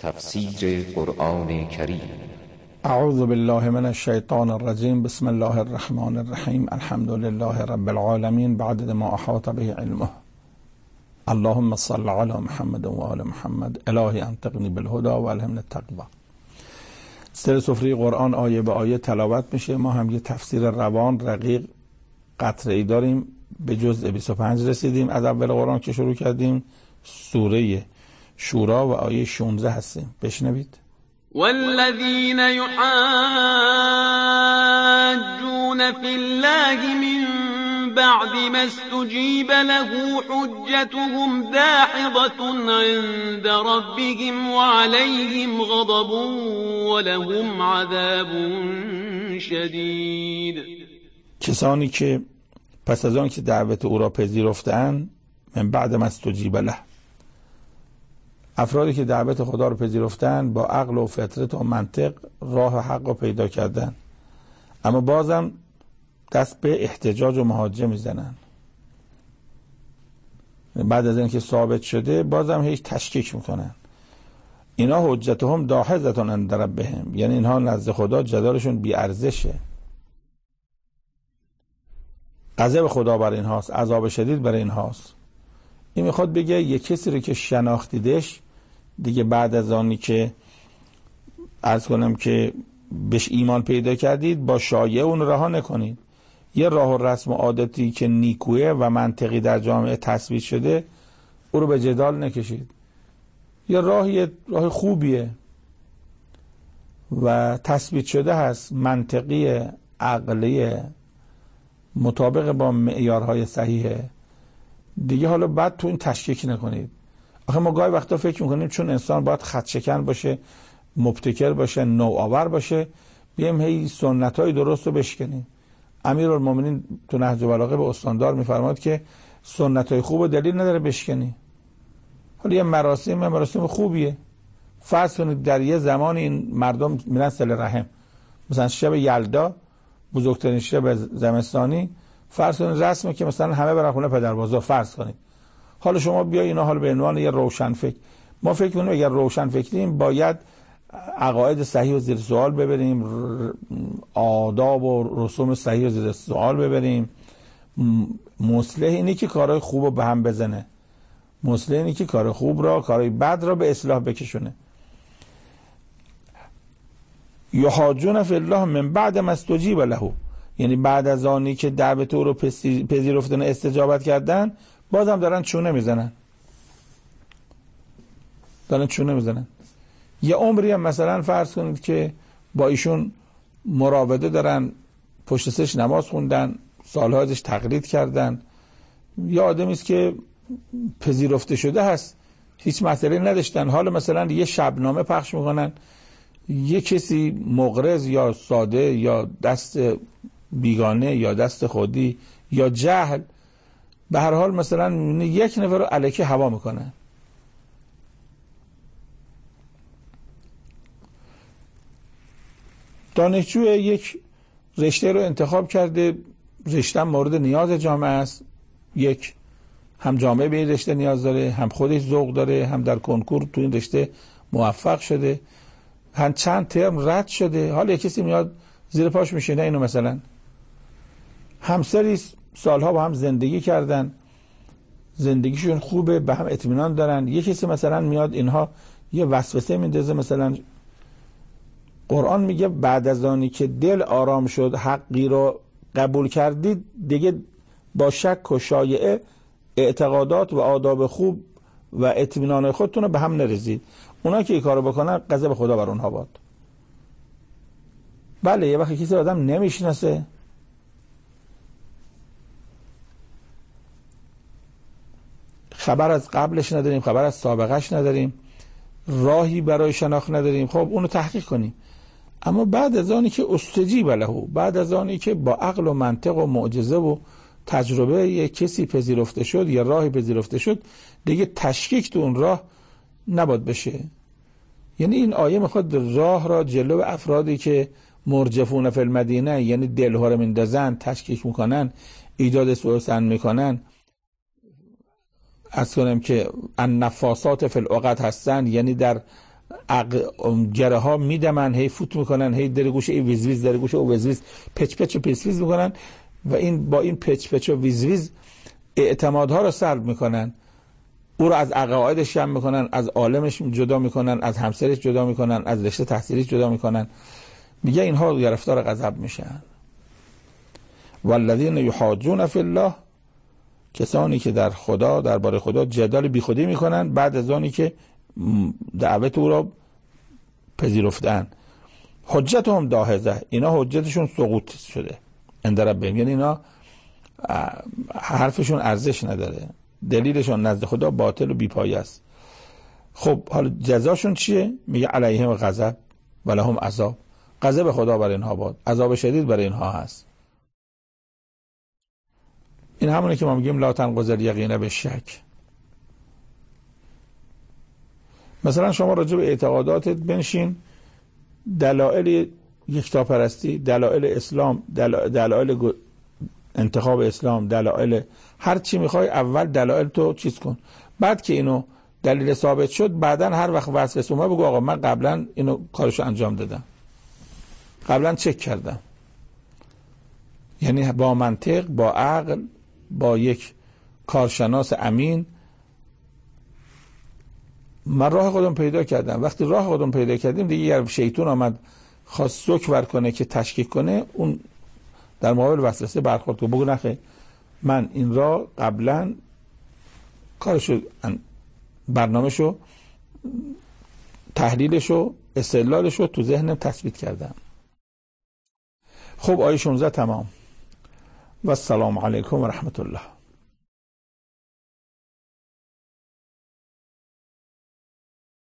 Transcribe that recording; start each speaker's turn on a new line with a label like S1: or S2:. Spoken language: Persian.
S1: تفسیر قرآن کریم.
S2: اعوذ بالله من الشیطان الرجیم. بسم الله الرحمن الرحیم. الحمد لله رب العالمین بعدد ما احاط به علمه. اللهم صل علی محمد و آل محمد. الهی انطقنی بالهدى و الهمنی التقوی. سر سفره قرآن آیه به آیه تلاوت میشه. ما هم یه تفسیر روان رقیق قطره‌ای داریم. به جزء 25 رسیدیم از اول قرآن که شروع کردیم. سوره شورا و آیه 16 هستیم. بشنوید.
S3: والذین یحاجون فی الله من بعد ما استجیب له حجتهم داحضة عند ربهم وعليهم غضب ولهم عذاب شدید.
S2: کسانی که پس از آن که دعوت او را پذیرفتند، من بعد ما استجیب له، افرادی که دعوت خدا رو پذیرفتن با عقل و فطرت و منطق راه حق رو پیدا کردن، اما بازم دست به احتجاج و محاجه میزنن. بعد از اینکه ثابت شده بازم هیچ تشکیک میکنن. اینا حجتهم داحضة عند ربهم، یعنی اینها نزد خدا جدالشون بی ارزشه. غضب خدا بر اینهاست، عذاب شدید بر اینهاست. این میخواد بگه یک کسی رو که شناختیدش دیگه، بعد از آنی که عرض کنم که بهش ایمان پیدا کردید، با شایعه اون رها نکنید. یه راه و رسم و عادتی که نیکویه و منطقی در جامعه تثبیت شده او رو به جدال نکشید. یه راه خوبیه و تثبیت شده هست، منطقی، عقلی، مطابق با معیارهای صحیحه دیگه. حالا بعد تو این تشکیک نکنید. آخه ما گاهی وقتا فکر میکنیم چون انسان باید خط شکن باشه، مبتکر باشه، نوآور باشه، بیم هی سنت‌های درست رو بشکنیم. امیرالمومنین تو نهج البلاغه به استاندار میفرماد که سنت‌های خوب و دلیل نداره بشکنی. حالا یه مراسم خوبیه. فرض کنید در یه زمان این مردم میرن صله رحم، مثلا شب یلدا، بزرگترین شب زمستانی، فرض کنید رسمه که مثلا همه برن خونه پدربزرگ، فرض کنید. حالا شما بیا اینا حالا به عنوان یه روشن فکر، ما فکر کنیم اگر روشن فکریم باید عقاید صحیح و زیر سوال ببریم، آداب و رسوم صحیح و زیر سوال ببریم. مصلح اینی که کارهای خوب رو به هم بزنه، مصلح اینی که کار خوب را، کارهای بد را به اصلاح بکشونه. یحاجون فی الله من بعد ما استجیب له، یعنی بعد از آنی که دعوت او رو پذیرفتن، استجابت کردن، بازم دارن چونه میزنن. یه عمری هم مثلا فرض کنید که با ایشون مراوده دارن، پشت سرش نماز خوندن، سالها ازش تقلید کردن. یه آدمی است که پذیرفته شده هست، هیچ مسئله نداشتن. حالا مثلا یه شبنامه پخش میکنن، یه کسی مغرض یا ساده یا دست بیگانه یا دست خودی یا جهل، به هر حال مثلا یک نفر رو الکی هوا میکنن. دانشجو یک رشته رو انتخاب کرده، رشته مورد نیاز جامعه است، یک هم جامعه به این رشته نیاز داره، هم خودش ذوق داره، هم در کنکور تو این رشته موفق شده، هم چند ترم رد شده. حالا یک کسی میاد زیر پاش میشینه اینو، مثلا همسری سالها با هم زندگی کردن، زندگیشون خوبه، به هم اطمینان دارن. یک کسی مثلا میاد اینها یه وسوسه میندازه. مثلا قرآن میگه بعد از آنی که دل آرام شد، حقی رو قبول کردید، دیگه با شک و شایعه اعتقادات و آداب خوب و اطمینان خودتون رو به هم نریزید. اونا که این کارو بکنن غضب خدا بر اونها باد. بله یه وقتی کسی آدم نمیشناسه، خبر از قبلش نداریم، خبر از سابقش نداریم، راهی برای شناخت نداریم، خب اونو تحقیق کنیم. اما بعد از آنی که استجیب له، بعد از آنی که با عقل و منطق و معجزه و تجربه یک کسی پذیرفته شد یا راهی پذیرفته شد، دیگه تشکیک تو اون راه نباید بشه. یعنی این آیه میخواد راه را جلو افرادی که مرجفون فی المدینه، یعنی دلها رو میندازن، تشکیک میکنن، ایجاد سوء ظن میکنن، از کنم که النفاسات فی العقد هستن، یعنی در گره ها میدمن، هی فوت میکنن، هی در گوشه ای ویز ویز، در گوشه او ویز ویز، پچ پچ و پیس ویز میکنن و این با این پچ پچ و ویز ویز اعتمادها رو سلب میکنن، او رو از عقایدش جمع میکنن، از عالمش جدا میکنن، از همسرش جدا میکنن، از رشته تحصیلیش جدا میکنن. میگه اینها گرفتار غضب میشن. والذین یحاجون فی الله، کسانی که در خدا، درباره خدا جدال بیخودی میکنن بعد از آنی که دعوت او را پذیرفتن. حجتهم داهزه، اینا حجتشون سقوط شده عند ربهم، یعنی اینا حرفشون ارزش نداره، دلیلشون نزد خدا باطل و بیپایه است. خب حالا جزاشون چیه؟ میگه علیهم غضب و لهم عذاب، غضب خدا بر اینها باد، عذاب شدید بر اینها هست. این همونه که ما میگیم لا تنقض الیقین بالشک. مثلا شما راجع به اعتقاداتت بنشین، دلایل یکتاپرستی، دلایل اسلام، دلایل انتخاب اسلام، دلایل هر چی میخوای، اول دلایل تو چیز کن، بعد که اینو دلیل ثابت شد، بعدن هر وقت وسوسه اومد بگو آقا من قبلا اینو کارشو انجام دادم، قبلا چک کردم. یعنی با منطق، با عقل، با یک کارشناس امین من راه خودم پیدا کردم. وقتی راه خودم پیدا کردیم دیگه اگر شیطان آمد خواست سوک ور کنه که تشکیک کنه، اون در مقابل وسوسه برخورد کنه، بگو نخیر من این را قبلا کارشو، برنامه‌شو، تحلیلشو، استدلالشو تو ذهنم تثبیت کردم. خب آیه 16 تمام. و السلام علیکم و رحمت الله.